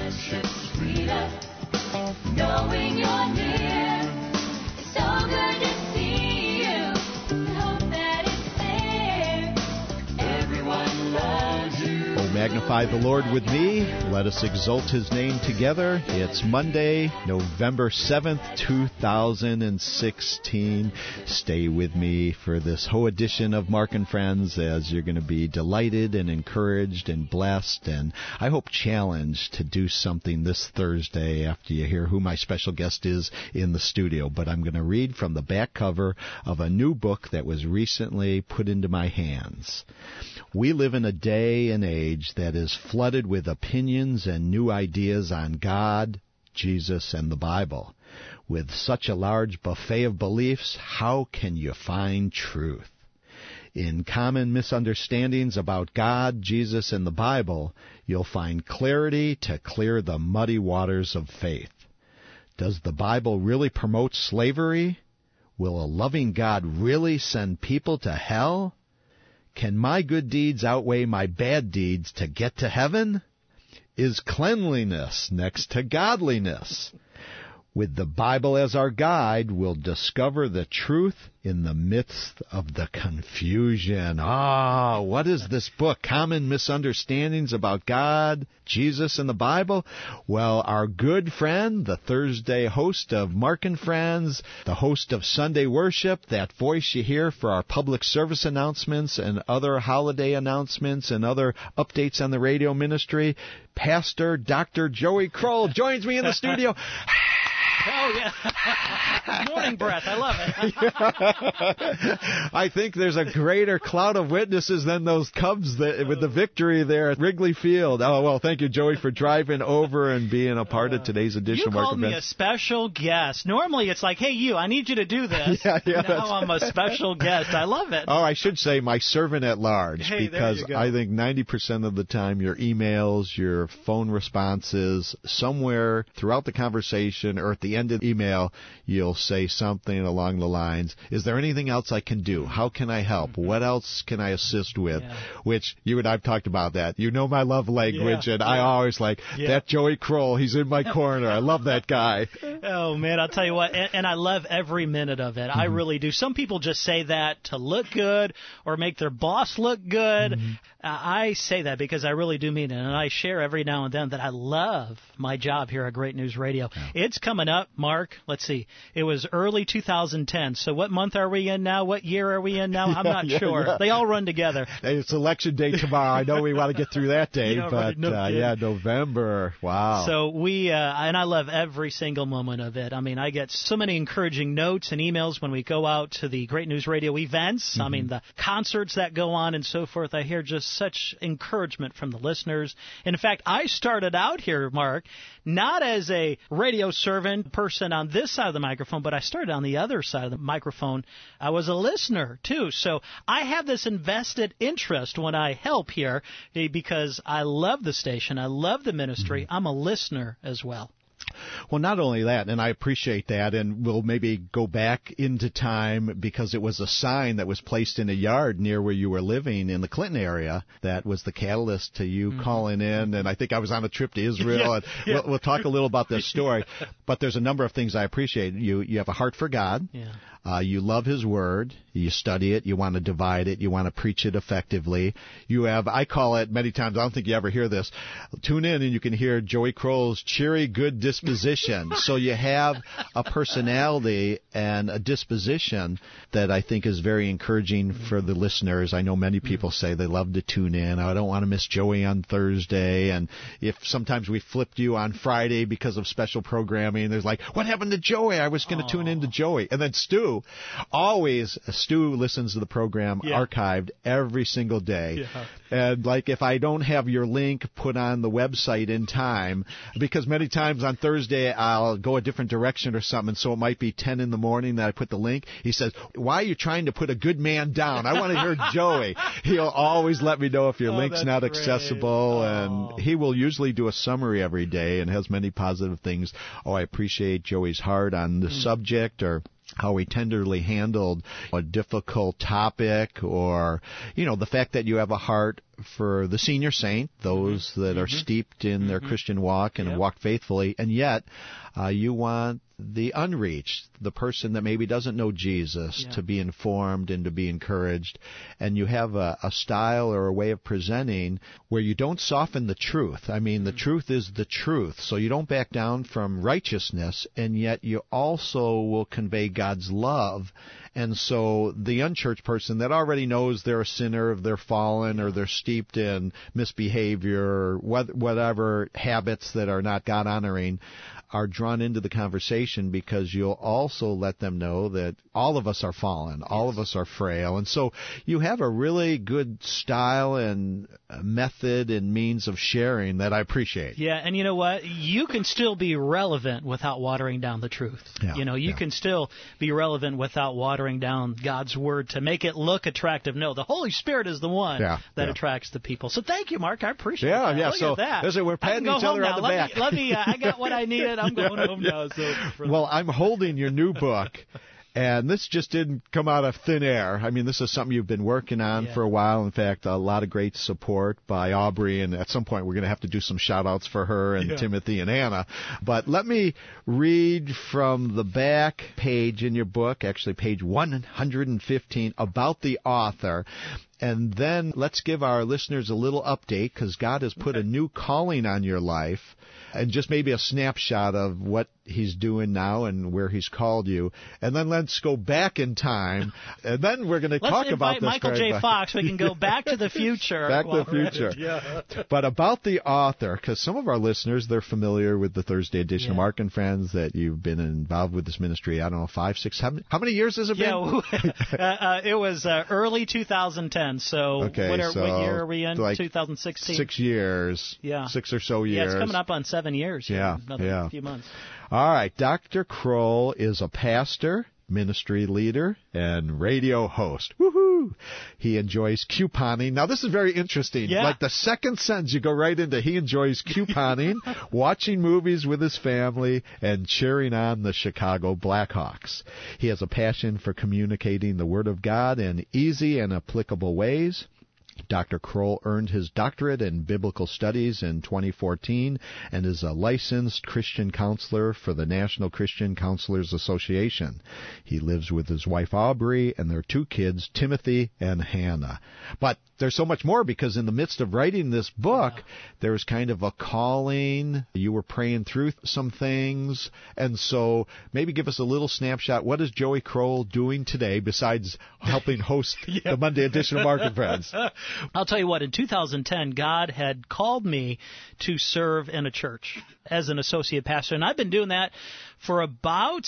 Fellowship's freedom, knowing you're near. It's so good to see you. I hope that it's there. Everyone loves you. Oh, magnify the Lord with me. Let us exalt His name together. It's Monday, November 7th, 2016. Stay with me for this whole edition of Mark and Friends, as you're going to be delighted and encouraged and blessed, and I hope challenged to do something this Thursday after you hear who my special guest is in the studio. But I'm going to read from the back cover of a new book that was recently put into my hands. We live in a day and age that is flooded with opinions and new ideas on God, Jesus, and the Bible. With such a large buffet of beliefs, how can you find truth? In common misunderstandings about God, Jesus, and the Bible, you'll find clarity to clear the muddy waters of faith. Does the Bible really promote slavery? Will a loving God really send people to hell? Can my good deeds outweigh my bad deeds to get to heaven? Is cleanliness next to godliness? With the Bible as our guide, we'll discover the truth in the midst of the confusion. What is this book? Common Misunderstandings About God, Jesus, and the Bible? Well, our good friend, the Thursday host of Mark and Friends, the host of Sunday Worship, that voice you hear for our public service announcements and other holiday announcements and other updates on the radio ministry, Pastor Dr. Joey Kroll joins me in the studio. Oh, yeah. Morning breath. I love it. I think there's a greater cloud of witnesses than those Cubs with the victory there at Wrigley Field. Oh, well, thank you, Joey, for driving over and being a part of today's edition of Mark and Friends. You called me a special guest. Normally it's like, hey, I need you to do this. Yeah, now I'm a special guest. I love it. Oh, I should say my servant at large, hey, because I think 90% of the time your emails, your phone responses, somewhere throughout the conversation or at the end of the email, you'll say something along the lines, is there anything else I can do? How can I help? What else can I assist with? Yeah. Which you and I've talked about that. You know my love language, and I always like, that Joey Kroll, he's in my corner. I love that guy. Oh, man, I'll tell you what, and I love every minute of it. I really do. Some people just say that to look good or make their boss look good. I say that because I really do mean it, and I share every now and then that I love my job here at Great News Radio. Yeah. It's coming up, Mark. Let's see. It was early 2010. So what month are we in now? What year are we in now? I'm not sure. Yeah. They all run together. It's election day tomorrow. I know we want to get through that day, but November. Wow. So we, and I love every single moment of it. I mean, I get so many encouraging notes and emails when we go out to the Great News Radio events. I mean, the concerts that go on and so forth. I hear just such encouragement from the listeners. In fact, I started out here, Mark, not as a radio servant person on this side of the microphone, but I started on the other side of the microphone. I was a listener, too. So I have this invested interest when I help here because I love the station. I love the ministry. I'm a listener as well. Well, not only that, and I appreciate that, and we'll maybe go back into time because it was a sign that was placed in a yard near where you were living in the Clinton area that was the catalyst to you calling in, and I think I was on a trip to Israel, and we'll talk a little about this story, but there's a number of things I appreciate. You have a heart for God. Yeah. You love His Word. You study it. You want to divide it. You want to preach it effectively. You have, I call it many times, I don't think you ever hear this, tune in and you can hear Joey Kroll's cheery, good disposition. So you have a personality and a disposition that I think is very encouraging for the listeners. I know many people say they love to tune in. I don't want to miss Joey on Thursday. And if sometimes we flipped you on Friday because of special programming, there's like, what happened to Joey? I was going to tune in to Joey. And then Stu listens to the program archived every single day. Yeah. And like if I don't have your link put on the website in time, because many times on Thursday I'll go a different direction or something, so it might be 10 in the morning that I put the link. He says, why are you trying to put a good man down? I want to hear Joey. He'll always let me know if your link's not accessible, and he will usually do a summary every day and has many positive things. I appreciate Joey's heart on the subject, or how he tenderly handled a difficult topic, or, the fact that you have a heart for the senior saint, those that are steeped in their Christian walk and have walked faithfully, and yet you want the unreached, the person that maybe doesn't know Jesus, to be informed and to be encouraged. And you have a style or a way of presenting where you don't soften the truth. I mean, the truth is the truth. So you don't back down from righteousness, and yet you also will convey God's love. And so the unchurched person that already knows they're a sinner, they're fallen, or they're steeped in misbehavior, or whatever habits that are not God-honoring, are drawn into the conversation because you'll also let them know that all of us are fallen, all of us are frail. And so you have a really good style and method and means of sharing that I appreciate. Yeah, and you know what? You can still be relevant without watering down the truth. Yeah, You can still be relevant without watering down God's Word to make it look attractive. No, the Holy Spirit is the one that attracts the people. So thank you, Mark. I appreciate that. Yeah, Look so at that. listen, we're patting each other on the back. Let me I got what I needed. I'm going home now. So well, I'm holding your new book, and this just didn't come out of thin air. I mean, this is something you've been working on for a while. In fact, a lot of great support by Aubrey, and at some point we're going to have to do some shout-outs for her and Timothy and Anna. But let me read from the back page in your book, actually page 115, about the author. And then let's give our listeners a little update, because God has put a new calling on your life, and just maybe a snapshot of what He's doing now and where He's called you. And then let's go back in time, and then we're going to talk about this. Michael J. Fox. We can go back to the future. Back to the future. But about the author, because some of our listeners, they're familiar with the Thursday edition of Mark and Friends, that you've been involved with this ministry, I don't know, 5, 6, 7. How many years has it been? It was early 2010. So, what year are we in? Like 2016. 6 years. Yeah. 6 or so years. Yeah, it's coming up on 7 years. Another few months. All right. Dr. Kroll is a pastor, ministry leader, and radio host. Woohoo! He enjoys couponing. Now, this is very interesting. Yeah. Like the second sentence, you go right into he enjoys couponing, watching movies with his family, and cheering on the Chicago Blackhawks. He has a passion for communicating the Word of God in easy and applicable ways. Dr. Kroll earned his doctorate in biblical studies in 2014 and is a licensed Christian counselor for the National Christian Counselors Association. He lives with his wife Aubrey and their 2 kids, Timothy and Hannah. But there's so much more, because in the midst of writing this book, there's kind of a calling. You were praying through some things. And so maybe give us a little snapshot. What is Joey Kroll doing today besides helping host the Monday edition of Mark and Friends? I'll tell you what, in 2010, God had called me to serve in a church as an associate pastor. And I've been doing that for about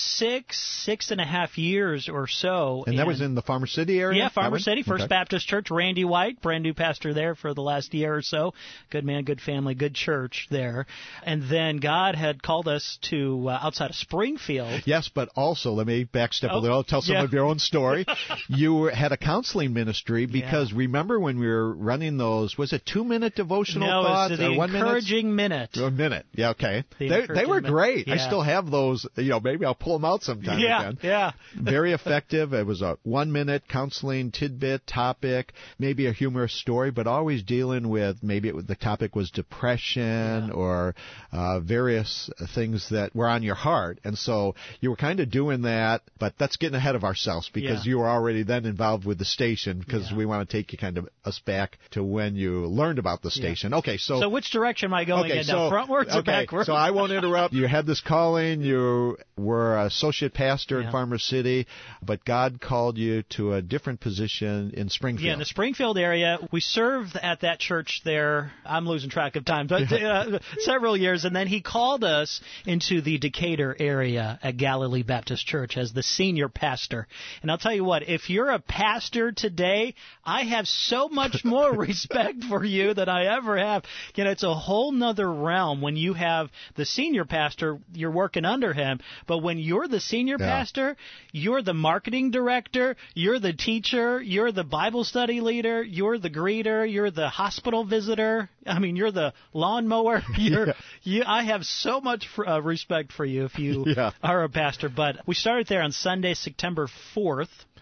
6.5 years or so. And that was in the Farmer City area? Yeah, Farmer City, First Baptist Church. Randy White, brand new pastor there for the last year or so. Good man, good family, good church there. And then God had called us to outside of Springfield. Yes, but also, let me backstep a little, tell some of your own story. You had a counseling ministry, because remember when we were running those, was it 2-minute devotional thoughts? No, it was the encouraging minute. A minute, yeah, okay. They were great. I still have those. Maybe I'll pull them out sometime again. Yeah. Very effective. It was a 1-minute counseling tidbit topic, maybe a humorous story, but always dealing with, maybe the topic was depression or various things that were on your heart. And so you were kind of doing that, but that's getting ahead of ourselves, because you were already then involved with the station, because we want to take you kind of us back to when you learned about the station. Okay, so which direction am I going in now? Frontwards or backwards? So I won't interrupt. You had this calling. You were associate pastor in Farmer City, but God called you to a different position in Springfield. Yeah, in the Springfield area. We served at that church there, I'm losing track of time, but several years, and then He called us into the Decatur area at Galilee Baptist Church as the senior pastor. And I'll tell you what, if you're a pastor today, I have so much more respect for you than I ever have. It's a whole nother realm when you have the senior pastor, you're working under him, but when you're the senior pastor, you're the marketing director, you're the teacher, you're the Bible study leader, you're the greeter, you're the hospital visitor. I mean, you're the lawnmower. I have so much respect for you if you are a pastor. But we started there on Sunday, September 4th.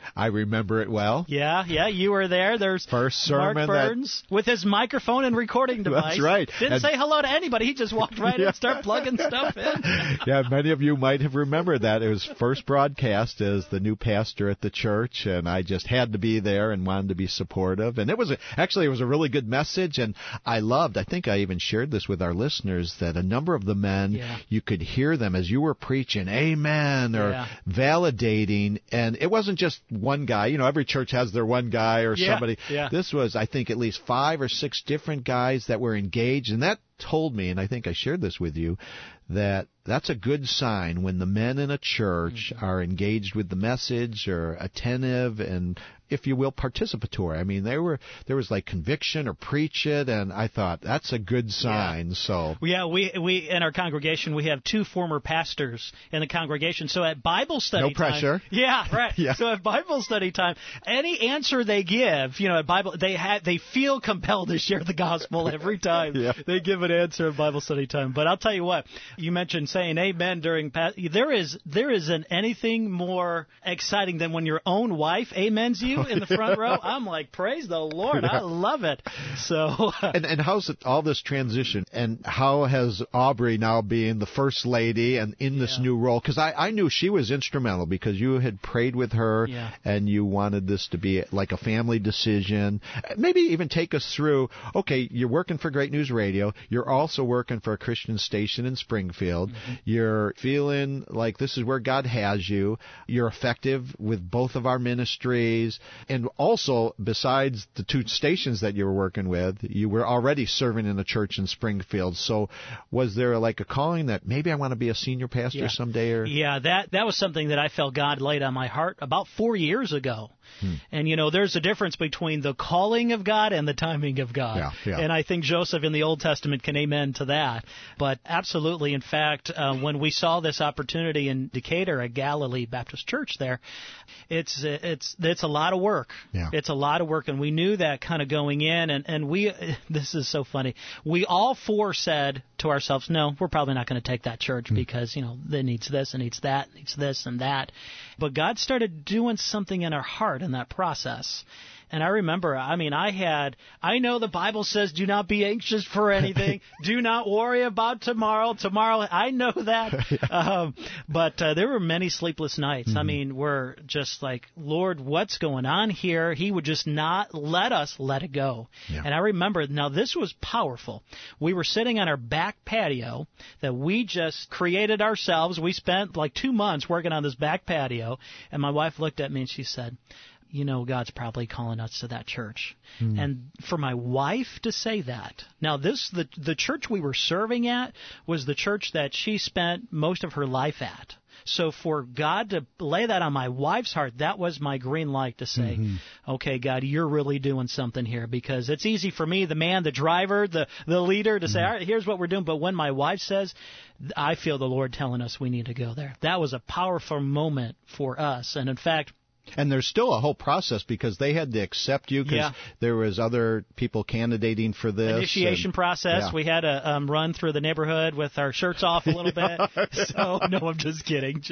I remember it well. Yeah, you were there. There's First sermon Mark Burns with his microphone and recording device. That's right. Didn't say hello to anybody. He just walked right in and started plugging stuff in. Yeah, many of you might have remembered that. It was first broadcast as the new pastor at the church, and I just had to be there and wanted to be supportive. And it was a really good message, and I think I even shared this with our listeners, that a number of the men, you could hear them as you were preaching, amen, or validating, and it wasn't just one guy. Every church has their one guy or somebody. Yeah. This was, I think, at least 5 or 6 different guys that were engaged, and that told me, and I think I shared this with you, that that's a good sign when the men in a church are engaged with the message or attentive and, if you will, participatory. I mean, there was like conviction or preach it, and I thought that's a good sign. Yeah. So we in our congregation, we have 2 former pastors in the congregation. So at Bible study no pressure. Time, yeah, right. Yeah. So at Bible study time, any answer they give, at Bible, they feel compelled to share the gospel every time they give an answer at Bible study time. But I'll tell you what, you mentioned saying amen during there isn't anything more exciting than when your own wife amens you in the front row. I'm like, praise the Lord. I love it. So and how's it, all this transition, and how has Aubrey now being the first lady and in this new role? Because I knew she was instrumental, because you had prayed with her and you wanted this to be like a family decision. Maybe even take us through, okay, you're working for Great News Radio. You're also working for a Christian station in Springfield. Mm-hmm. You're feeling like this is where God has you. You're effective with both of our ministries. And also, besides the 2 stations that you were working with, you were already serving in a church in Springfield. So was there like a calling that maybe I want to be a senior pastor someday? Or? Yeah, that was something that I felt God laid on my heart about 4 years ago. And, there's a difference between the calling of God and the timing of God. Yeah. And I think Joseph in the Old Testament can amen to that. But absolutely, in fact, when we saw this opportunity in Decatur at Galilee Baptist Church there, it's a lot of work. Yeah. It's a lot of work, and we knew that kind of going in. And we, this is so funny, we all 4 said to ourselves, no, we're probably not going to take that church because, it needs this, and needs that, needs this and that. But God started doing something in our heart in that process. And I remember, I know the Bible says do not be anxious for anything. Do not worry about tomorrow. I know that. But there were many sleepless nights. Mm-hmm. We're just like, Lord, what's going on here? He would just not let us let it go. Yeah. And I remember, now this was powerful. We were sitting on our back patio that we just created ourselves. We spent like 2 months working on this back patio. And my wife looked at me and she said, God's probably calling us to that church. And for my wife to say that, now the church we were serving at was the church that she spent most of her life at. So for God to lay that on my wife's heart, that was my green light to say, okay, God, you're really doing something here, because it's easy for me, the man, the driver, the leader, to say, all right, here's what we're doing. But when my wife says, I feel the Lord telling us we need to go there. That was a powerful moment for us. And in fact, and there's still a whole process, because they had to accept you, because there was other people candidating for this. Initiation process. Yeah. We had to run through the neighborhood with our shirts off a little bit. So, no, I'm just kidding.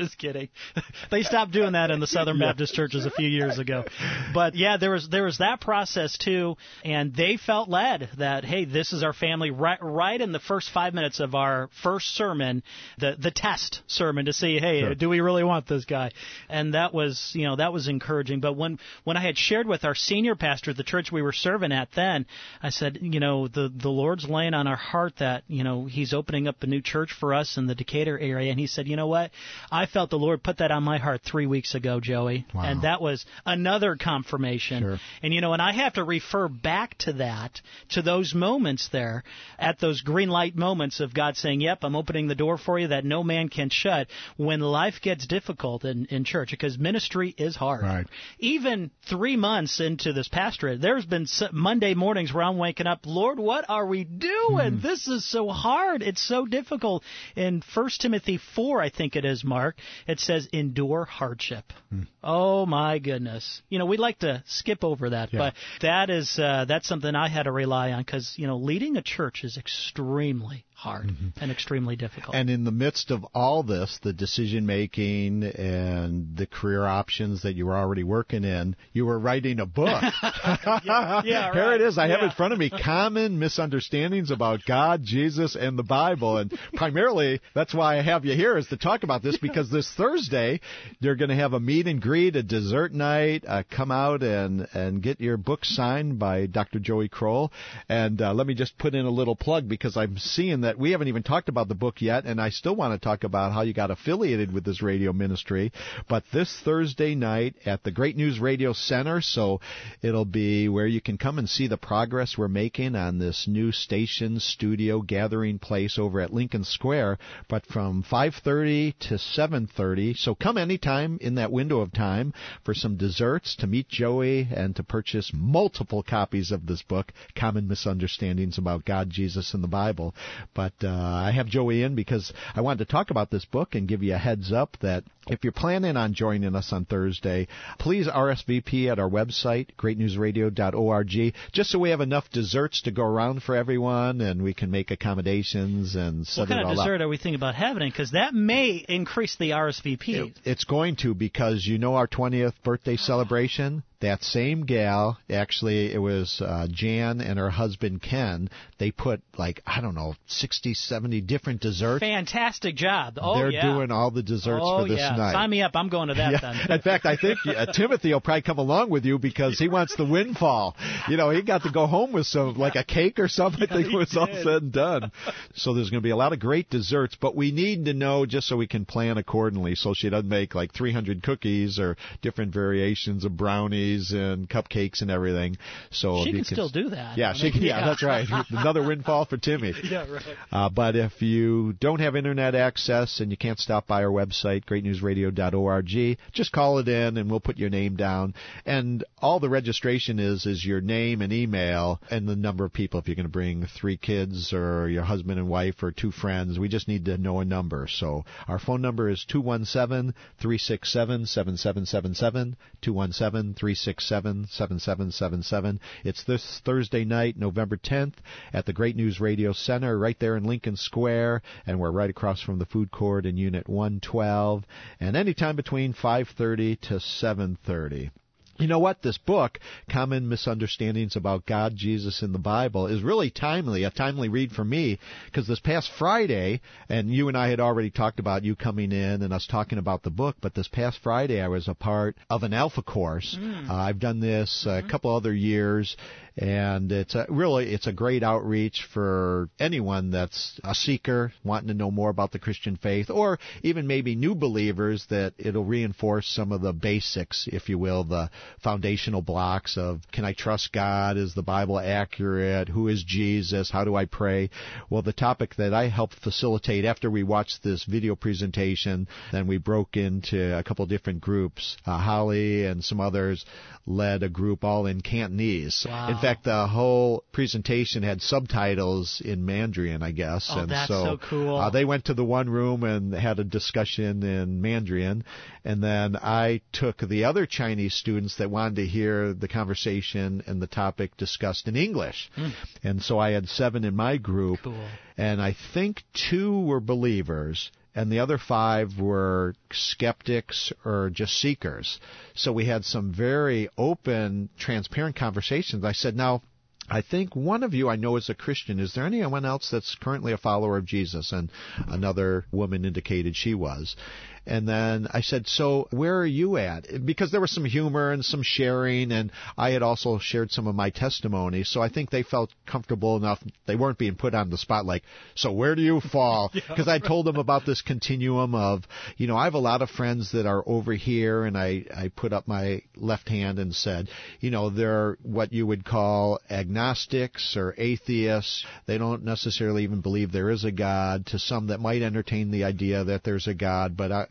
They stopped doing that in the Southern Baptist churches a few years ago. But, there was that process, too, and they felt led that, hey, this is our family. Right in the first 5 minutes of our first sermon, the test sermon, to see, hey, do we really want this guy? And that was encouraging. But when I had shared with our senior pastor at the church we were serving at then, I said, the Lord's laying on our heart that, He's opening up a new church for us in the Decatur area. And he said, you know what? I felt the Lord put that on my heart 3 weeks ago, Joey. Wow. And that was another confirmation. Sure. And, and I have to refer back to that, to those moments there, at those green light moments of God saying, yep, I'm opening the door for you that no man can shut, when life gets difficult in church, because ministry is hard. Right. Even 3 months into this pastorate, there's been Monday mornings where I'm waking up, Lord, what are we doing? This is so hard. It's so difficult. In 1 Timothy 4, I think it is, Mark, it says, endure hardship. Oh, my goodness. We'd like to skip over that, but that's something I had to rely on, because, leading a church is extremely hard and extremely difficult. And in the midst of all this, the decision making and the career options that you were already working in, you were writing a book. Yeah, Here right. it is. I have it in front of me. Common Misunderstandings About God, Jesus, and the Bible. And primarily, that's why I have you here, is to talk about this, because this Thursday, you're going to have a meet and greet, a dessert night. Come out and get your book signed by Dr. Joey Kroll. And let me just put in a little plug, because I'm seeing that we haven't even talked about the book yet, and I still want to talk about how you got affiliated with this radio ministry. But this Thursday night at the Great News Radio Center, so it'll be where you can come and see the progress we're making on this new station studio gathering place over at Lincoln Square, but from 5:30 to 7:30. So come anytime in that window of time for some desserts, to meet Joey, and to purchase multiple copies of this book, Common Misunderstandings About God, Jesus, and the Bible. But I have Joey in because I wanted to talk about this book and give you a heads up that if you're planning on joining us on Thursday, please RSVP at our website, greatnewsradio.org, just so we have enough desserts to go around for everyone and we can make accommodations and set What kind it all of up. dessert are we thinking about having? Because that may increase the RSVP. It's going to, because you know our 20th birthday celebration? That same gal, actually, it was Jan and her husband Ken. They put, 60, 70 different desserts. Fantastic job. Oh, They're yeah. doing all the desserts Oh, for this yeah. night. Sign me up. I'm going to that then. In fact, I think Timothy will probably come along with you because he wants the windfall. He got to go home with some, like a cake or something. I think it was all said and done. So there's going to be a lot of great desserts, but we need to know just so we can plan accordingly, so she doesn't make 300 cookies or different variations of brownies and cupcakes and everything. So She if you can still do that. Yeah, yeah, that's right. Another windfall for Timmy. Yeah, right. But if you don't have internet access and you can't stop by our website, greatnewsradio.org, just call it in and we'll put your name down. And all the registration is your name and email and the number of people. If you're going to bring 3 kids or your husband and wife or 2 friends, we just need to know a number. So our phone number is 217-367-7777, 217-367-7777. It's this Thursday night, November 10th, at the Great News Radio Center right there in Lincoln Square, and we're right across from the food court in Unit 112, and anytime between 5:30 to 7:30. You know what? This book, Common Misunderstandings About God, Jesus, and the Bible, is really timely, a timely read for me, because this past Friday, and you and I had already talked about you coming in and us talking about the book, but this past Friday I was a part of an Alpha course. I've done this a couple other years, and it's a great outreach for anyone that's a seeker, wanting to know more about the Christian faith, or even maybe new believers, that it'll reinforce some of the basics, if you will, the foundational blocks of, can I trust God? Is the Bible accurate? Who is Jesus? How do I pray? Well, the topic that I helped facilitate after we watched this video presentation, then we broke into a couple different groups. Holly and some others led a group all in Cantonese. Wow. In fact, the whole presentation had subtitles in Mandarin, I guess. Oh, and that's so cool. They went to the one room and had a discussion in Mandarin, and then I took the other Chinese students that wanted to hear the conversation and the topic discussed in English. And so I had 7 in my group, Cool. and I think 2 were believers, and the other 5 were skeptics or just seekers. So we had some very open, transparent conversations. I said, now, I think one of you I know is a Christian. Is there anyone else that's currently a follower of Jesus? And another woman indicated she was. And then I said, so where are you at? Because there was some humor and some sharing, and I had also shared some of my testimony, so I think they felt comfortable enough. They weren't being put on the spot like, so where do you fall? Because I told them about this continuum of, I have a lot of friends that are over here, and I put up my left hand and said, they're what you would call agnostics or atheists. They don't necessarily even believe there is a God. To some that might entertain the idea that there's a God, but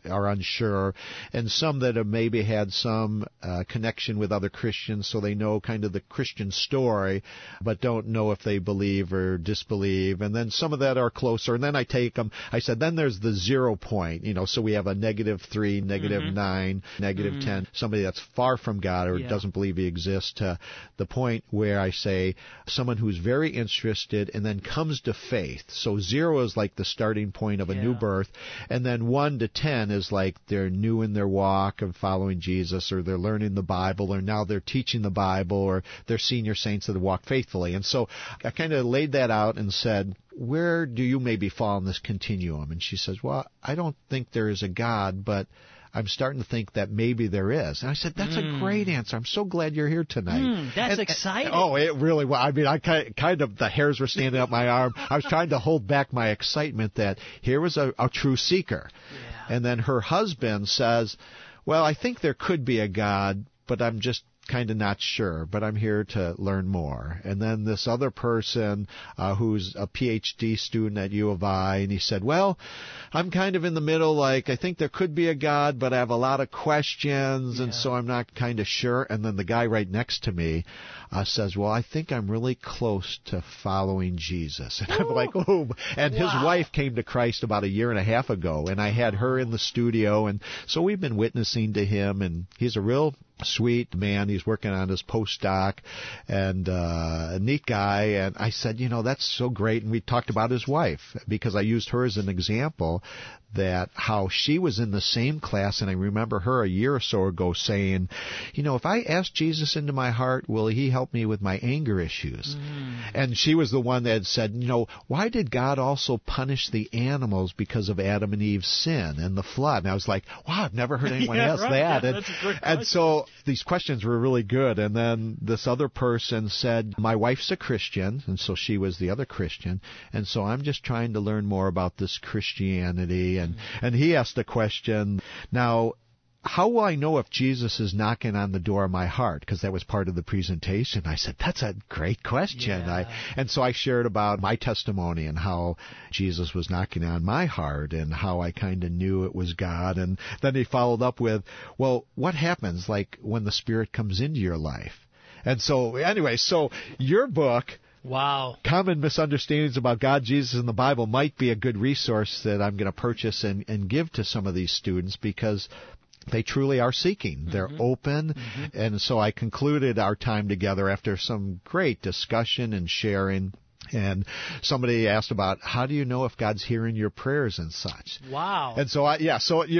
are unsure, and some that have maybe had some connection with other Christians, so they know kind of the Christian story, but don't know if they believe or disbelieve. And then some of that are closer. And then I take them. I said, then there's the 0 point. So we have a -3, -9, -10. Somebody that's far from God or doesn't believe He exists. To the point where I say someone who's very interested and then comes to faith. So 0 is like the starting point of a new birth, and then 1 to 10 is like they're new in their walk of following Jesus, or they're learning the Bible, or now they're teaching the Bible, or they're senior saints that have walked faithfully. And so I kind of laid that out and said, where do you maybe fall in this continuum? And she says, well, I don't think there is a God, but I'm starting to think that maybe there is. And I said, that's a great answer. I'm so glad you're here tonight. That's exciting. Oh, it really was. I mean, I kind of, the hairs were standing up my arm. I was trying to hold back my excitement that here was a true seeker. Yeah. And then her husband says, well, I think there could be a God, but I'm just kind of not sure, but I'm here to learn more. And then this other person who's a PhD student at U of I, and he said, well, I'm kind of in the middle, like I think there could be a God, but I have a lot of questions, and so I'm not kind of sure. And then the guy right next to me says, well, I think I'm really close to following Jesus. And I'm like, oh. And his wife came to Christ about 1.5 years ago, and I had her in the studio, and so we've been witnessing to him, and he's a real sweet man. He's working on his postdoc, and a neat guy. And I said, that's so great. And we talked about his wife, because I used her as an example that how she was in the same class, and I remember her 1 year or so ago saying, if I ask Jesus into my heart, will He help me with my anger issues? And she was the one that had said, why did God also punish the animals because of Adam and Eve's sin and the flood? And I was like, wow, I've never heard anyone ask that. Yeah, that's a great and so these questions were really good. And then this other person said, my wife's a Christian, and so she was the other Christian, and so I'm just trying to learn more about this Christianity. And he asked a question, now, how will I know if Jesus is knocking on the door of my heart? Because that was part of the presentation. I said, that's a great question. Yeah. And so I shared about my testimony and how Jesus was knocking on my heart and how I kind of knew it was God. And then he followed up with, well, what happens like when the Spirit comes into your life? And so anyway, so your book, wow, Common Misunderstandings About God, Jesus, and the Bible, might be a good resource that I'm going to purchase and give to some of these students, because they truly are seeking. They're open. And so I concluded our time together after some great discussion and sharing. And somebody asked about, how do you know if God's hearing your prayers and such? Wow. And so, and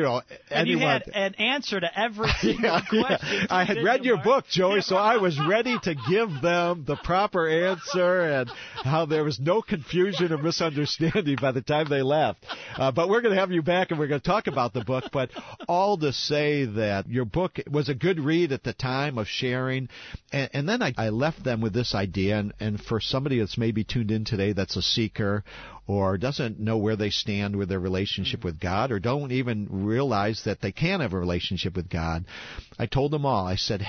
you had an answer to every single question. I had read your book, Joey, so I was ready to give them the proper answer and how there was no confusion or misunderstanding by the time they left. But we're going to have you back, and we're going to talk about the book. But all to say that your book was a good read at the time of sharing. And then I left them with this idea, and for somebody that's maybe tuned in today that's a seeker or doesn't know where they stand with their relationship with God, or don't even realize that they can have a relationship with God, I told them all, I said,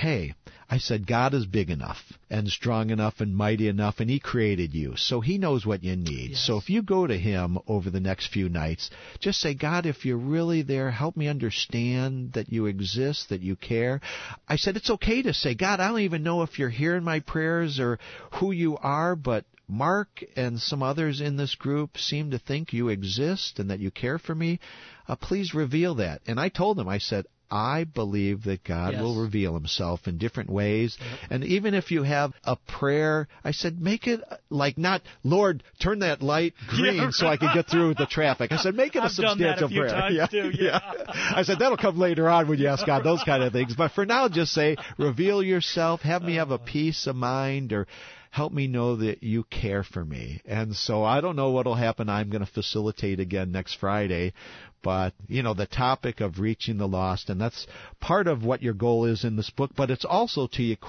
God is big enough and strong enough and mighty enough, and He created you, so He knows what you need. Yes. So if you go to Him over the next few nights, just say, God, if you're really there, help me understand that you exist, that you care. I said, it's okay to say, God, I don't even know if you're hearing my prayers or who you are, but Mark and some others in this group seem to think you exist and that you care for me. Please reveal that. And I told them, I said, I believe that God will reveal Himself in different ways. Yep. And even if you have a prayer, I said, make it like not, Lord, turn that light green so I can get through the traffic. I said, make it a substantial prayer. Times too, I said, that'll come later on when you ask God those kind of things. But for now, just say, reveal yourself, have me have a peace of mind, or help me know that you care for me. And so I don't know what will happen. I'm going to facilitate again next Friday. But, the topic of reaching the lost, and that's part of what your goal is in this book, but it's also to equip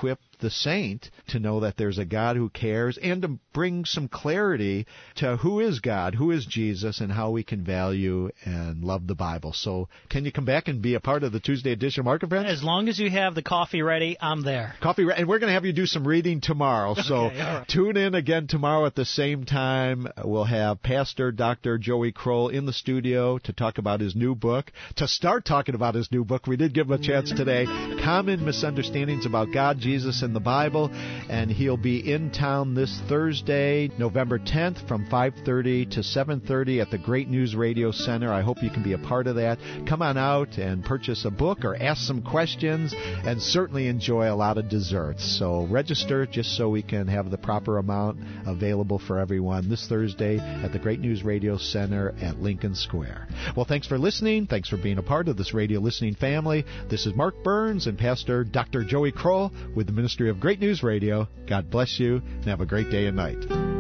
the saint to know that there's a God who cares and to bring some clarity to who is God, who is Jesus, and how we can value and love the Bible. So can you come back and be a part of the Tuesday edition of Mark and Friends? As long as you have the coffee ready, I'm there. And we're going to have you do some reading tomorrow. So Okay, all right. Tune in again tomorrow at the same time. We'll have Pastor Dr. Joey Kroll in the studio to talk about his new book. To start talking about his new book, we did give him a chance today, Common Misunderstandings About God, Jesus, and the Bible. And he'll be in town this Thursday, November 10th from 5:30 to 7:30 at the Great News Radio Center. I hope you can be a part of that. Come on out and purchase a book or ask some questions and certainly enjoy a lot of desserts. So register just so we can have the proper amount available for everyone this Thursday at the Great News Radio Center at Lincoln Square. Well, thanks for listening. Thanks for being a part of this radio listening family. This is Mark Burns and Pastor Dr. Joey Kroll with the Ministry of Great News Radio. God bless you and have a great day and night.